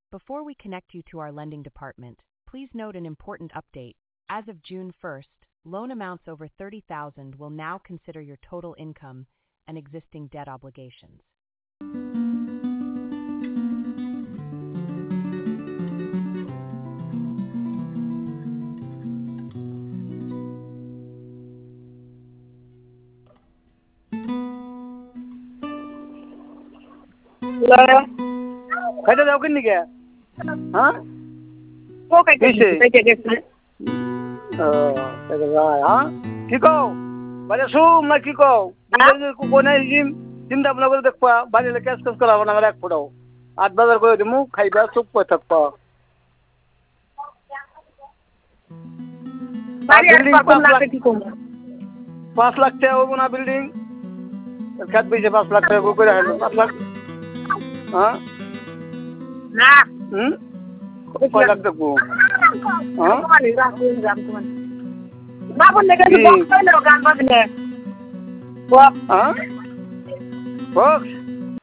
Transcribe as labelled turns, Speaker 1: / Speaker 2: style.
Speaker 1: Before we connect you to our lending department, please note an important update. As of June 1st, loan amounts over $30,000 will now consider your total income and existing debt obligations.
Speaker 2: খাইতে যাও কিনি কে হ্যাঁ
Speaker 3: ও কাইতে গেছে
Speaker 2: হ্যাঁ কি কও বাজে শুম না কি কও কোনে চিন্তা ভাবনা করে দেখবা বাড়িলে ক্যাশ ক্যাশ করাবো না এক ফোটাও ৮ বাজার করে দিমু খাইবা চুপ করে থাকবা
Speaker 3: বাড়ি আর কত লাগবে কি কম
Speaker 2: 5 লাখ টাকা হবো না বিল্ডিং কাট বেশি 5 লাখ টাকা করে হলো 5 লাখ হ্যাঁ
Speaker 3: না
Speaker 2: কয় লাখ দেখবো হ্যাঁ
Speaker 3: বাবুর লেগে গান বাজলে
Speaker 2: হ্যাঁ বক্স